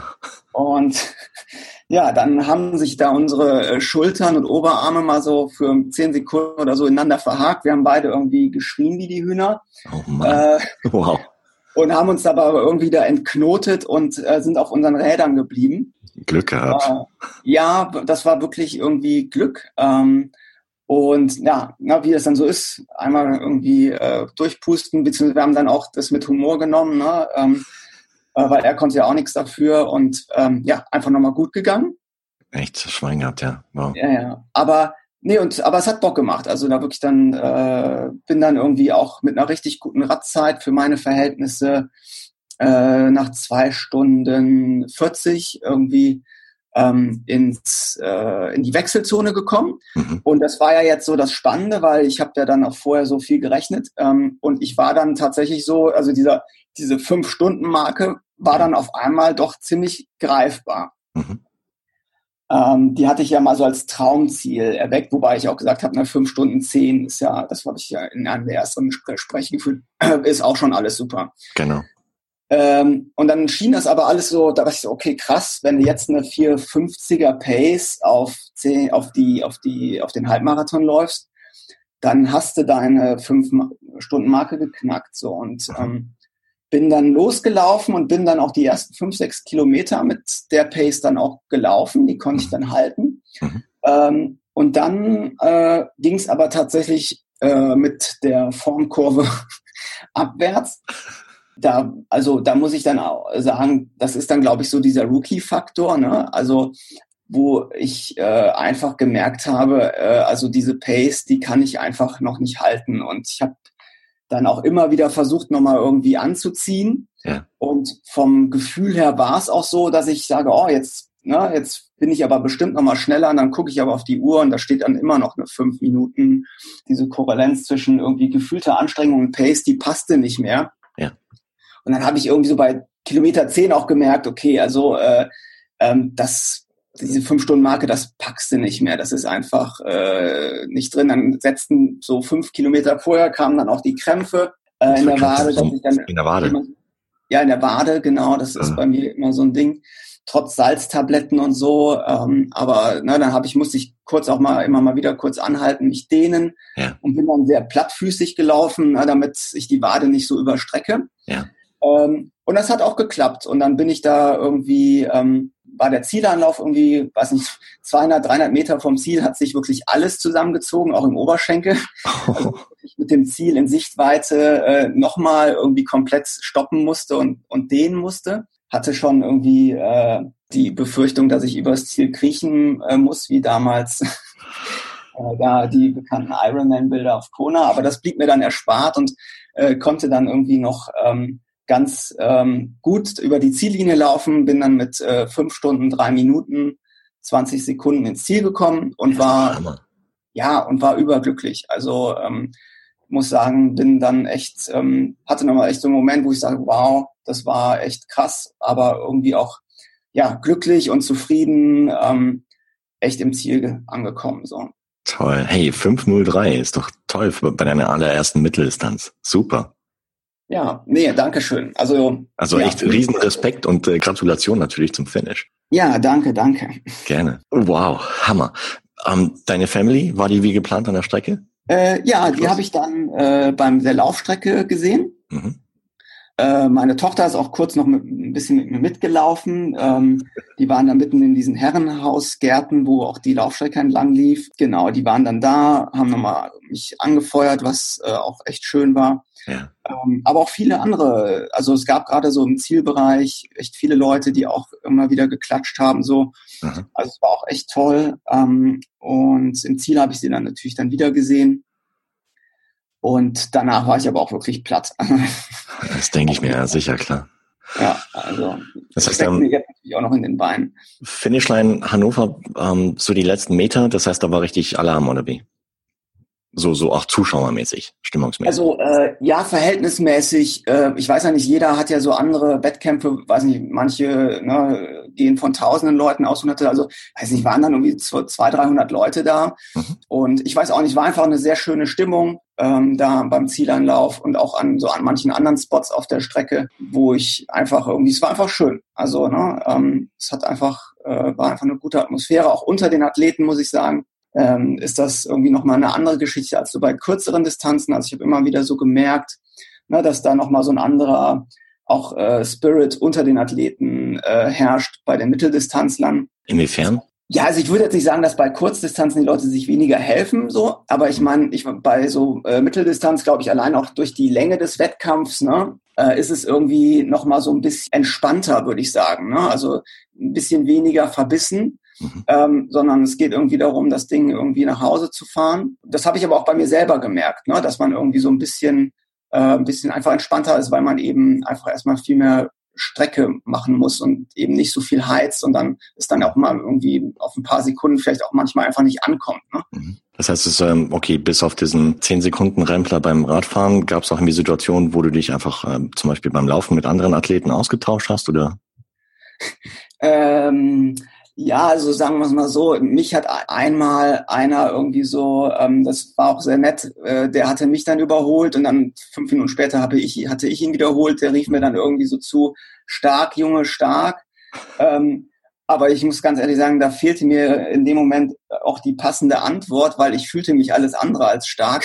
Und ja, dann haben sich da unsere Schultern und Oberarme mal so für zehn Sekunden oder so ineinander verhakt. Wir haben beide irgendwie geschrien wie die Hühner. Oh Mann. Äh, wow. und haben uns aber irgendwie da entknotet und äh, sind auf unseren Rädern geblieben. Glück gehabt. Äh, ja, das war wirklich irgendwie Glück. Ähm, und ja, na, wie das dann so ist, einmal irgendwie äh, durchpusten, beziehungsweise wir haben dann auch das mit Humor genommen, ne? ähm, äh, weil er konnte ja auch nichts dafür und ähm, ja, einfach nochmal gut gegangen. Echt Schwein gehabt, ja. Wow. Ja, ja. Aber nee, und aber es hat Bock gemacht. Also da wirklich dann äh, bin dann irgendwie auch mit einer richtig guten Radzeit für meine Verhältnisse äh, nach zwei Stunden vierzig irgendwie ähm, ins äh, in die Wechselzone gekommen. Mhm. Und das war ja jetzt so das Spannende, weil ich habe ja dann auch vorher so viel gerechnet ähm, und ich war dann tatsächlich so, also dieser diese fünf Stunden Marke war dann auf einmal doch ziemlich greifbar. Mhm. Ähm, die hatte ich ja mal so als Traumziel erweckt, wobei ich auch gesagt habe, na, fünf Stunden zehn ist ja, das habe ich ja in einem der ersten Gespräche gefühlt, ist auch schon alles super. Genau. Ähm, und dann schien das aber alles so, da dachte ich so, okay, krass, wenn du jetzt eine vier fünfziger Pace auf zehn, auf die, auf die, auf den Halbmarathon läufst, dann hast du deine fünf Stunden Marke geknackt, so. Und, ähm, bin dann losgelaufen und bin dann auch die ersten fünf, sechs Kilometer mit der Pace dann auch gelaufen. Die konnte ich dann halten. Mhm. Ähm, und dann äh, ging es aber tatsächlich äh, mit der Formkurve abwärts. Da, also da muss ich dann auch sagen, das ist dann, glaube ich, so dieser Rookie-Faktor, ne? Also wo ich äh, einfach gemerkt habe, äh, also diese Pace, die kann ich einfach noch nicht halten. Und ich habe dann auch immer wieder versucht, nochmal irgendwie anzuziehen. Ja. Und vom Gefühl her war es auch so, dass ich sage, oh, jetzt, ne, jetzt bin ich aber bestimmt nochmal schneller. Und dann gucke ich aber auf die Uhr und da steht dann immer noch eine fünf Minuten. Diese Korrelenz zwischen irgendwie gefühlter Anstrengung und Pace, die passte nicht mehr. Ja. Und dann habe ich irgendwie so bei Kilometer zehn auch gemerkt, okay, also äh, ähm, das diese Fünf-Stunden-Marke, das packst du nicht mehr. Das ist einfach äh, nicht drin. Dann setzten so fünf Kilometer vorher, kamen dann auch die Krämpfe äh, in der Wade. Dass ich dann in der Wade? Immer, ja, in der Wade, genau. Das ist ah. bei mir immer so ein Ding. Trotz Salztabletten und so. Ähm, aber ne, dann hab ich, musste ich kurz auch mal, immer mal wieder kurz anhalten, mich dehnen. Ja. Und bin dann sehr plattfüßig gelaufen, na, damit ich die Wade nicht so überstrecke. Ja. Ähm, und das hat auch geklappt. Und dann bin ich da irgendwie... Ähm, war der Zielanlauf irgendwie, weiß nicht, zweihundert, dreihundert Meter vom Ziel hat sich wirklich alles zusammengezogen, auch im Oberschenkel. Oh. Also ich mit dem Ziel in Sichtweite äh, nochmal irgendwie komplett stoppen musste und, und dehnen musste. Hatte schon irgendwie äh, die Befürchtung, dass ich übers Ziel kriechen äh, muss, wie damals äh, da die bekannten Ironman-Bilder auf Kona. Aber das blieb mir dann erspart und äh, konnte dann irgendwie noch... Ähm, ganz ähm, gut über die Ziellinie laufen, bin dann mit äh, fünf Stunden, drei Minuten, zwanzig Sekunden ins Ziel gekommen und war, ja, und war überglücklich. Also ähm, muss sagen, bin dann echt, ähm, hatte nochmal echt so einen Moment, wo ich sage, wow, das war echt krass, aber irgendwie auch, ja, glücklich und zufrieden, ähm, echt im Ziel angekommen, so. Toll. Hey, fünf null drei ist doch toll bei deiner allerersten Mitteldistanz. Super. Ja, nee, danke schön. Also, also ja. echt riesen Respekt und äh, Gratulation natürlich zum Finish. Ja, danke, danke. Gerne. Wow, Hammer. Ähm, deine Family, war die wie geplant an der Strecke? Äh, ja, die habe ich dann äh, beim der Laufstrecke gesehen. Mhm. Äh, meine Tochter ist auch kurz noch mit, ein bisschen mit mir mitgelaufen. Ähm, die waren dann mitten in diesen Herrenhausgärten, wo auch die Laufstrecke entlang lief. Genau, die waren dann da, haben nochmal mich angefeuert, was äh, auch echt schön war. Ja. Ähm, aber auch viele andere, also es gab gerade so im Zielbereich echt viele Leute, die auch immer wieder geklatscht haben, so. Mhm. Also es war auch echt toll. Ähm, und im Ziel habe ich sie dann natürlich dann wieder gesehen. Und danach war ich aber auch wirklich platt. Das denke ich mir, ja, sicher, klar. Ja, also das heißt, ähm, mir jetzt natürlich auch noch in den Beinen. Finishline Hannover, ähm, so die letzten Meter, das heißt, da war richtig Alarm, oder wie? So, so auch zuschauermäßig, stimmungsmäßig. Also äh, ja, verhältnismäßig. Äh, ich weiß ja nicht, jeder hat ja so andere Wettkämpfe. Weiß nicht, manche ne, gehen von tausenden Leuten aus. Hunderte, also weiß nicht, waren dann irgendwie zweihundert, dreihundert Leute da. Mhm. Und ich weiß auch nicht, war einfach eine sehr schöne Stimmung ähm, da beim Zielanlauf und auch an so an manchen anderen Spots auf der Strecke, wo ich einfach irgendwie, es war einfach schön. Also ne, ähm, es hat einfach äh, war einfach eine gute Atmosphäre, auch unter den Athleten, muss ich sagen. Ähm, ist das irgendwie nochmal eine andere Geschichte als so bei kürzeren Distanzen. Also ich habe immer wieder so gemerkt, ne, dass da nochmal so ein anderer auch äh, Spirit unter den Athleten äh, herrscht bei den Mitteldistanzlern. Inwiefern? Ja, also ich würde jetzt nicht sagen, dass bei Kurzdistanzen die Leute sich weniger helfen, so, aber ich meine, ich bei so äh, Mitteldistanz, glaube ich, allein auch durch die Länge des Wettkampfs, ne, äh, ist es irgendwie nochmal so ein bisschen entspannter, würde ich sagen, ne? Also ein bisschen weniger verbissen, mhm. ähm, sondern es geht irgendwie darum, das Ding irgendwie nach Hause zu fahren. Das habe ich aber auch bei mir selber gemerkt, ne, dass man irgendwie so ein bisschen, äh, ein bisschen einfach entspannter ist, weil man eben einfach erstmal viel mehr Strecke machen muss und eben nicht so viel heizt und dann ist dann auch mal irgendwie auf ein paar Sekunden vielleicht auch manchmal einfach nicht ankommt. Ne? Das heißt, es ist, okay, bis auf diesen zehn Sekunden Rempler beim Radfahren gab es auch irgendwie Situationen, wo du dich einfach äh, zum Beispiel beim Laufen mit anderen Athleten ausgetauscht hast, oder? ähm, ja, also sagen wir es mal so, mich hat einmal einer irgendwie so, ähm, das war auch sehr nett, äh, der hatte mich dann überholt und dann fünf Minuten später habe ich, hatte ich ihn wiederholt, der rief mir dann irgendwie so zu, stark, Junge, stark. Ähm, aber ich muss ganz ehrlich sagen, da fehlte mir in dem Moment auch die passende Antwort, weil ich fühlte mich alles andere als stark,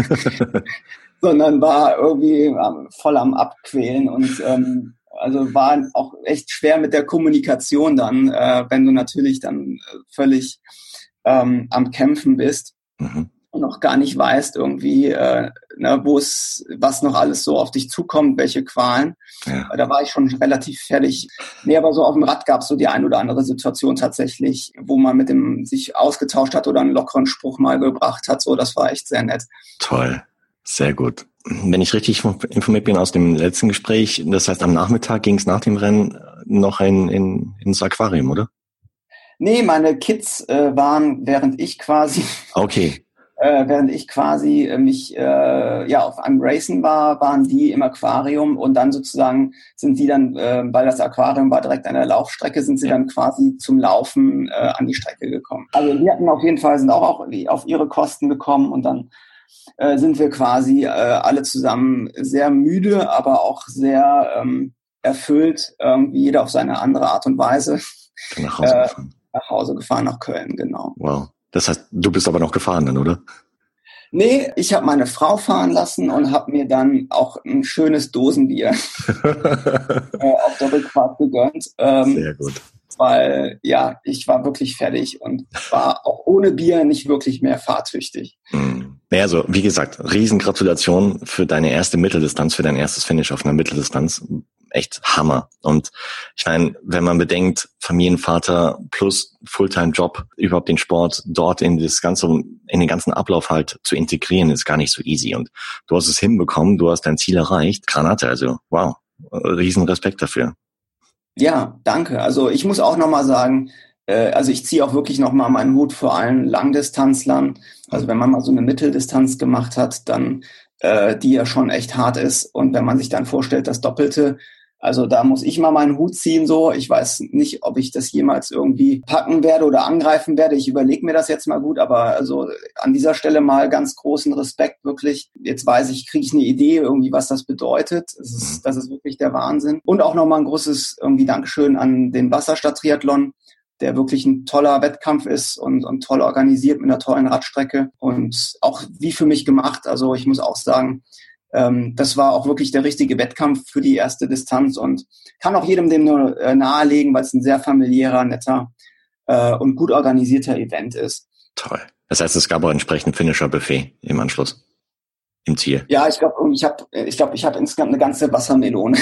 sondern war irgendwie voll am Abquälen und ähm, also war auch echt schwer mit der Kommunikation dann, äh, wenn du natürlich dann völlig ähm, am Kämpfen bist mhm. und noch gar nicht weißt irgendwie, äh, ne, wo es, was noch alles so auf dich zukommt, welche Qualen. Ja. Da war ich schon relativ fertig. Nee, aber so auf dem Rad gab es so die ein oder andere Situation tatsächlich, wo man mit dem sich ausgetauscht hat oder einen lockeren Spruch mal gebracht hat. So, das war echt sehr nett. Toll. Sehr gut. Wenn ich richtig informiert bin aus dem letzten Gespräch, das heißt, am Nachmittag ging es nach dem Rennen noch in, in, ins Aquarium, oder? Nee, meine Kids äh, waren, während ich quasi, okay. äh, während ich quasi äh, mich äh, ja auf einem Racen war, waren die im Aquarium und dann sozusagen sind die dann, äh, weil das Aquarium war direkt an der Laufstrecke, sind sie ja. dann quasi zum Laufen äh, an die Strecke gekommen. Also die hatten auf jeden Fall, sind auch, auch auf ihre Kosten gekommen und dann Äh, sind wir quasi äh, alle zusammen sehr müde, aber auch sehr ähm, erfüllt, irgendwie jeder auf seine andere Art und Weise. Nach Hause äh, gefahren. Nach Hause gefahren, nach Köln, genau. Wow. Das heißt, du bist aber noch gefahren dann, oder? Nee, ich habe meine Frau fahren lassen und habe mir dann auch ein schönes Dosenbier äh, auf der Rückfahrt gegönnt. Ähm, sehr gut. Weil, ja, ich war wirklich fertig und war auch ohne Bier nicht wirklich mehr fahrtüchtig. Hm. Naja, also wie gesagt, Riesengratulation für deine erste Mitteldistanz, für dein erstes Finish auf einer Mitteldistanz. Echt Hammer. Und ich meine, wenn man bedenkt, Familienvater plus Fulltime-Job, überhaupt den Sport dort in das ganze, in den ganzen Ablauf halt zu integrieren, ist gar nicht so easy. Und du hast es hinbekommen, du hast dein Ziel erreicht. Granate, also wow, riesen Respekt dafür. Ja, danke. Also ich muss auch nochmal sagen, äh, also ich ziehe auch wirklich nochmal meinen Hut vor allen Langdistanzlern. Also wenn man mal so eine Mitteldistanz gemacht hat, dann äh, die ja schon echt hart ist. Und wenn man sich dann vorstellt, das Doppelte, also da muss ich mal meinen Hut ziehen so. Ich weiß nicht, ob ich das jemals irgendwie packen werde oder angreifen werde. Ich überlege mir das jetzt mal gut, aber also an dieser Stelle mal ganz großen Respekt wirklich. Jetzt weiß ich, kriege ich eine Idee irgendwie, was das bedeutet. Das ist, das ist wirklich der Wahnsinn. Und auch nochmal ein großes irgendwie Dankeschön an den Wasserstadt-Triathlon, der wirklich ein toller Wettkampf ist und, und toll organisiert mit einer tollen Radstrecke und auch wie für mich gemacht. Also ich muss auch sagen, ähm, das war auch wirklich der richtige Wettkampf für die erste Distanz und kann auch jedem dem nur äh, nahelegen, weil es ein sehr familiärer, netter äh, und gut organisierter Event ist. Toll. Das heißt, es gab auch entsprechend Finisher-Buffet im Anschluss, im Ziel. Ja, ich glaube, ich habe ich glaube, ich habe insgesamt eine ganze Wassermelone.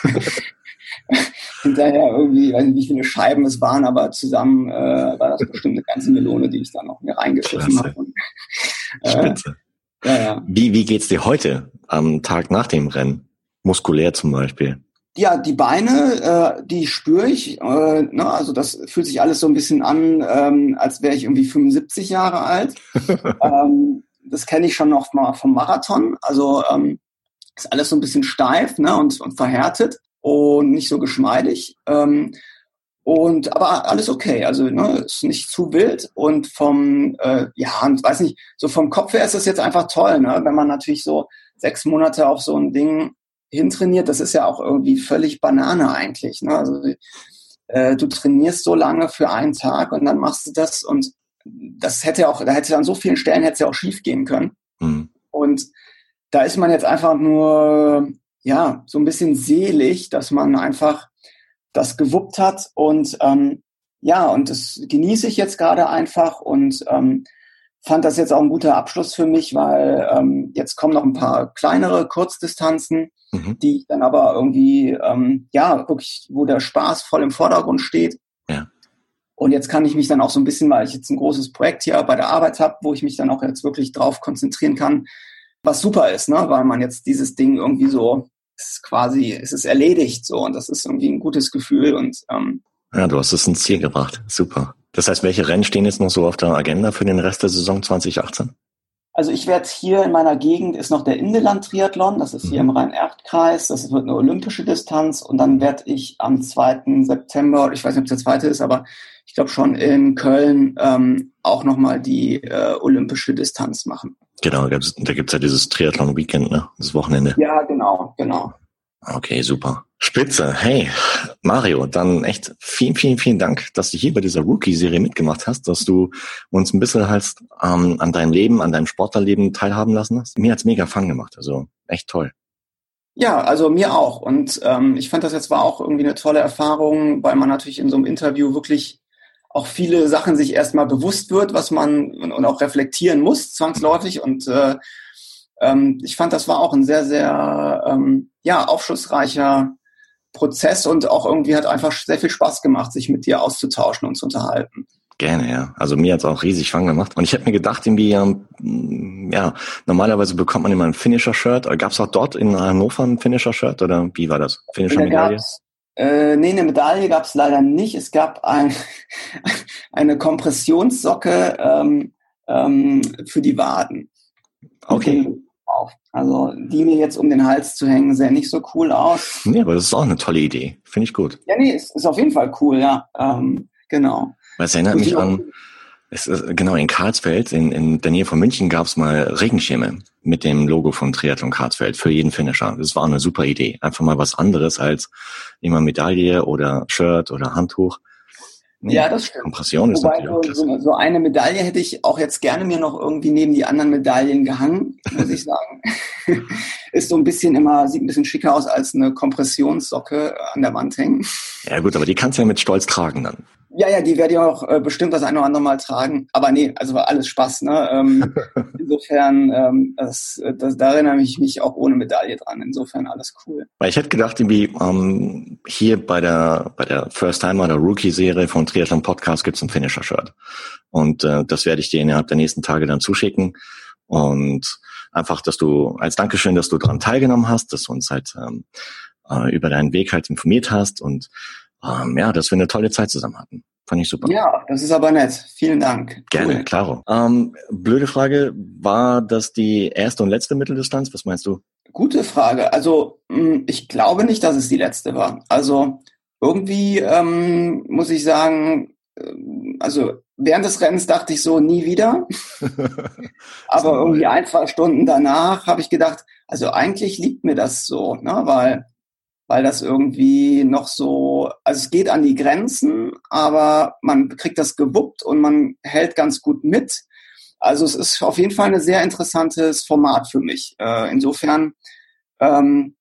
Hinterher irgendwie, ich weiß nicht, wie viele Scheiben es waren, aber zusammen äh, war das bestimmt eine ganze Melone, die ich da noch mir reingepfiffen habe. Und, äh, Spitze. Ja, ja. Wie, wie geht's dir heute, am Tag nach dem Rennen? Muskulär zum Beispiel? Ja, die Beine, äh, die spüre ich. Äh, ne, also das fühlt sich alles so ein bisschen an, ähm, als wäre ich irgendwie fünfundsiebzig Jahre alt. ähm, das kenne ich schon noch mal vom Marathon. Also ähm, ist alles so ein bisschen steif, ne, und, und verhärtet und nicht so geschmeidig. Ähm, und aber alles okay, also ne, ist nicht zu wild und vom äh, ja, und weiß nicht, so vom Kopf her ist das jetzt einfach toll, ne, wenn man natürlich so sechs Monate auf so ein Ding hintrainiert, das ist ja auch irgendwie völlig Banane eigentlich, ne? Also äh, du trainierst so lange für einen Tag und dann machst du das und das hätte auch, da hätte an so vielen Stellen hätte es ja auch schief gehen können. Mhm. Und da ist man jetzt einfach nur ja, so ein bisschen selig, dass man einfach das gewuppt hat und ähm, ja, und das genieße ich jetzt gerade einfach und ähm, fand das jetzt auch ein guter Abschluss für mich, weil ähm, jetzt kommen noch ein paar kleinere Kurzdistanzen, mhm. die ich dann aber irgendwie, ähm, ja, wirklich, wo der Spaß voll im Vordergrund steht. Ja. Und jetzt kann ich mich dann auch so ein bisschen, weil ich jetzt ein großes Projekt hier bei der Arbeit habe, wo ich mich dann auch jetzt wirklich drauf konzentrieren kann, was super ist, ne, weil man jetzt dieses Ding irgendwie so, es ist quasi, es ist erledigt so und das ist irgendwie ein gutes Gefühl und ähm, ja, du hast es ins Ziel gebracht. Super. Das heißt, welche Rennen stehen jetzt noch so auf der Agenda für den Rest der Saison zwanzig achtzehn? Also ich werde hier in meiner Gegend ist noch der Indeland-Triathlon, das ist hier mhm. im Rhein-Erft-Kreis, das wird eine olympische Distanz und dann werde ich am zweiten September, ich weiß nicht, ob es der zweite ist, aber ich glaube schon in Köln ähm, auch nochmal die äh, olympische Distanz machen. Genau, da gibt es ja dieses Triathlon-Weekend, ne? Das Wochenende. Ja, genau, genau. Okay, super. Spitze. Hey, Mario, dann echt vielen, vielen, vielen Dank, dass du hier bei dieser Rookie-Serie mitgemacht hast, dass du uns ein bisschen halt ähm, an deinem Leben, an deinem Sportlerleben teilhaben lassen hast. Mir hat's mega Fun gemacht, also echt toll. Ja, also mir auch. Und ähm, ich fand das jetzt war auch irgendwie eine tolle Erfahrung, weil man natürlich in so einem Interview wirklich auch viele Sachen sich erstmal bewusst wird, was man und auch reflektieren muss, zwangsläufig. Und äh, ähm, ich fand, das war auch ein sehr, sehr ähm, ja aufschlussreicher Prozess und auch irgendwie hat einfach sehr viel Spaß gemacht, sich mit dir auszutauschen und zu unterhalten. Gerne, ja. Also mir hat's auch riesig Fun gemacht. Und ich hätte mir gedacht, irgendwie, ja, normalerweise bekommt man immer ein Finisher-Shirt. Gab's auch dort in Hannover ein Finisher-Shirt oder wie war das? Finisher-Medaille? Äh, nee, eine Medaille gab's leider nicht. Es gab ein, eine Kompressionssocke ähm, ähm, für die Waden. Okay. Also die mir jetzt um den Hals zu hängen, sähe nicht so cool aus. Nee, aber das ist auch eine tolle Idee. Finde ich gut. Ja, nee, ist, ist auf jeden Fall cool, ja. Ähm, genau. Weil es erinnert mich an, es ist, genau, in Karlsfeld, in, in der Nähe von München, gab es mal Regenschirme mit dem Logo von Triathlon Karlsfeld für jeden Finisher. Das war eine super Idee. Einfach mal was anderes als immer Medaille oder Shirt oder Handtuch. Nee, ja, das stimmt. Kompression ist Wobei natürlich so, so eine Medaille hätte ich auch jetzt gerne mir noch irgendwie neben die anderen Medaillen gehangen, muss ich sagen. Ist so ein bisschen immer, sieht ein bisschen schicker aus als eine Kompressionssocke an der Wand hängen. Ja gut, aber die kannst du ja mit Stolz tragen dann. Ja, ja, die werde ich auch äh, bestimmt das eine oder andere Mal tragen. Aber nee, also war alles Spaß, ne? Ähm, insofern, ähm, das, das, da erinnere ich mich auch ohne Medaille dran. Insofern alles cool. Weil ich hätte gedacht, irgendwie ähm, hier bei der bei der First Timer oder Rookie-Serie von Triathlon Podcast gibt's ein Finisher-Shirt. Und äh, das werde ich dir innerhalb der nächsten Tage dann zuschicken. Und einfach, dass du, als Dankeschön, dass du daran teilgenommen hast, dass du uns halt ähm, äh, über deinen Weg halt informiert hast und ähm, ja, dass wir eine tolle Zeit zusammen hatten. Fand ich super. Ja, das ist aber nett. Vielen Dank. Gerne, cool. Klaro. Ähm, blöde Frage, war das die erste und letzte Mitteldistanz? Was meinst du? Gute Frage. Also ich glaube nicht, dass es die letzte war. Also irgendwie ähm, muss ich sagen, also während des Rennens dachte ich so, nie wieder. Aber irgendwie ein, zwei Stunden danach habe ich gedacht, also eigentlich liegt mir das so, ne, weil weil das irgendwie noch so, also es geht an die Grenzen, aber man kriegt das gewuppt und man hält ganz gut mit. Also es ist auf jeden Fall ein sehr interessantes Format für mich. Äh, insofern ähm,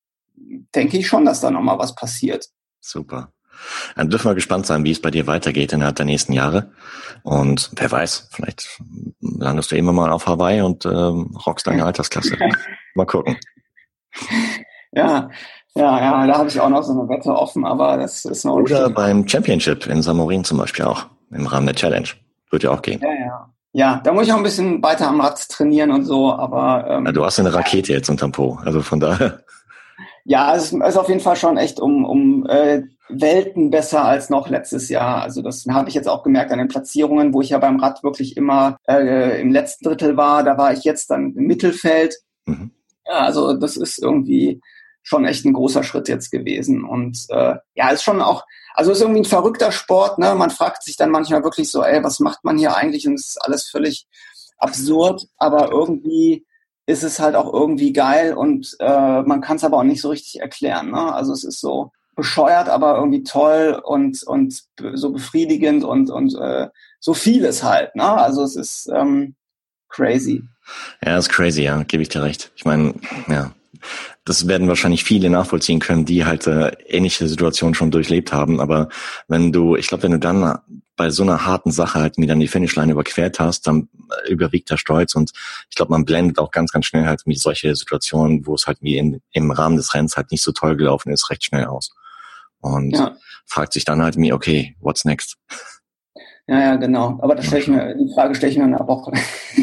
denke ich schon, dass da nochmal was passiert. Super. Dann dürfen wir gespannt sein, wie es bei dir weitergeht innerhalb der nächsten Jahre. Und wer weiß, vielleicht landest du immer mal auf Hawaii und ähm, rockst deine Altersklasse. Mal gucken. Ja, ja, ja, da habe ich auch noch so eine Wette offen, aber das ist noch Oder bestimmt. Beim Championship in Samorin zum Beispiel auch, im Rahmen der Challenge. Wird ja auch gehen. Ja, ja. Ja, da muss ich auch ein bisschen weiter am Rad trainieren und so, aber... Ähm, ja, du hast eine Rakete jetzt unterm Po, also von daher... Ja, es ist auf jeden Fall schon echt um, um äh, Welten besser als noch letztes Jahr. Also das habe ich jetzt auch gemerkt an den Platzierungen, wo ich ja beim Rad wirklich immer äh, im letzten Drittel war. Da war ich jetzt dann im Mittelfeld. Mhm. Ja, also das ist irgendwie schon echt ein großer Schritt jetzt gewesen. Und äh, ja, ist schon auch, also ist irgendwie ein verrückter Sport, ne? Man fragt sich dann manchmal wirklich so, ey, was macht man hier eigentlich? Und es ist alles völlig absurd, aber irgendwie ist es halt auch irgendwie geil und äh, man kann es aber auch nicht so richtig erklären, ne? Also es ist so bescheuert, aber irgendwie toll und und so befriedigend und und äh, so vieles halt, ne? Also es ist ähm, crazy. Ja, ist crazy, ja, gebe ich dir recht. Ich meine, ja, das werden wahrscheinlich viele nachvollziehen können, die halt äh, ähnliche Situationen schon durchlebt haben. Aber wenn du, ich glaube, wenn du dann bei so einer harten Sache halt mir dann die Finishline überquert hast, dann überwiegt der Stolz. Und ich glaube, man blendet auch ganz, ganz schnell halt mit solche Situationen, wo es halt wie in, im Rahmen des Rennens halt nicht so toll gelaufen ist, recht schnell aus. Und ja. fragt sich dann halt mir, okay, what's next? Ja, ja, genau. Aber das stelle ich mir, die Frage stelle ich mir in einer Woche.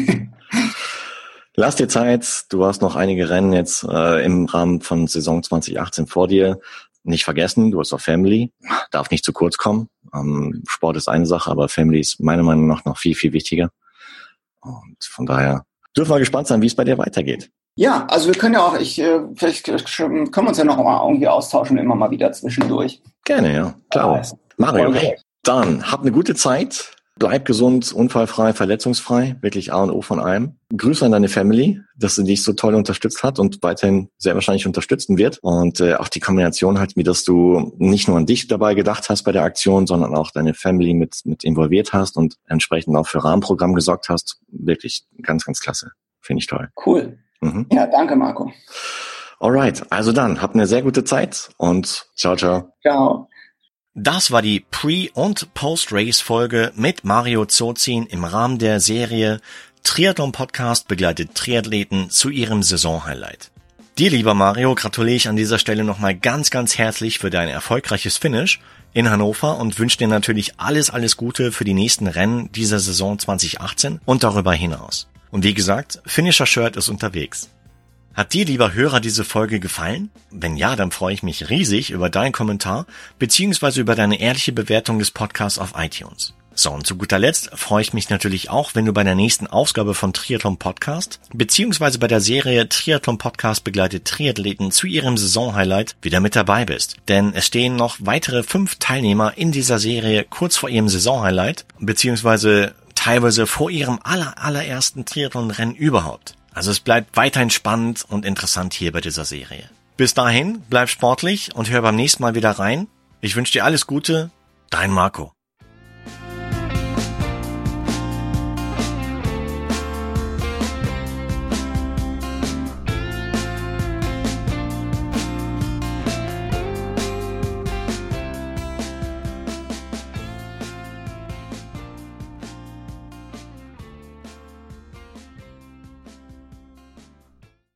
Lass dir Zeit. Du hast noch einige Rennen jetzt äh, im Rahmen von Saison zwanzig achtzehn vor dir. Nicht vergessen, du hast auch Family. Darf nicht zu kurz kommen. Ähm, Sport ist eine Sache, aber Family ist meiner Meinung nach noch viel, viel wichtiger. Und von daher dürfen wir gespannt sein, wie es bei dir weitergeht. Ja, also wir können ja auch, ich äh, vielleicht können wir uns ja noch mal irgendwie austauschen, immer mal wieder zwischendurch. Gerne, ja. Klar. Ja, Mario, okay. Dann hab eine gute Zeit. Bleib gesund, unfallfrei, verletzungsfrei. Wirklich A und O von allem. Grüße an deine Family, dass sie dich so toll unterstützt hat und weiterhin sehr wahrscheinlich unterstützen wird. Und äh, auch die Kombination halt, wie dass du nicht nur an dich dabei gedacht hast bei der Aktion, sondern auch deine Family mit mit involviert hast und entsprechend auch für Rahmenprogramm gesorgt hast. Wirklich ganz, ganz klasse. Finde ich toll. Cool. Mhm. Ja, danke, Marco. Alright, also dann, habt eine sehr gute Zeit und ciao, ciao. Ciao. Das war die Pre- und Post-Race-Folge mit Mario Zozin im Rahmen der Serie Triathlon-Podcast begleitet Triathleten zu ihrem Saisonhighlight. Dir, lieber Mario, gratuliere ich an dieser Stelle nochmal ganz, ganz herzlich für dein erfolgreiches Finish in Hannover und wünsche dir natürlich alles, alles Gute für die nächsten Rennen dieser Saison zwanzig achtzehn und darüber hinaus. Und wie gesagt, Finisher-Shirt ist unterwegs. Hat dir, lieber Hörer, diese Folge gefallen? Wenn ja, dann freue ich mich riesig über deinen Kommentar beziehungsweise über deine ehrliche Bewertung des Podcasts auf iTunes. So, und zu guter Letzt freue ich mich natürlich auch, wenn du bei der nächsten Ausgabe von Triathlon Podcast beziehungsweise bei der Serie Triathlon Podcast begleitet Triathleten zu ihrem Saisonhighlight wieder mit dabei bist. Denn es stehen noch weitere fünf Teilnehmer in dieser Serie kurz vor ihrem Saisonhighlight beziehungsweise teilweise vor ihrem aller, allerersten Triathlon-Rennen überhaupt. Also es bleibt weiterhin spannend und interessant hier bei dieser Serie. Bis dahin, bleib sportlich und hör beim nächsten Mal wieder rein. Ich wünsche dir alles Gute, dein Marco.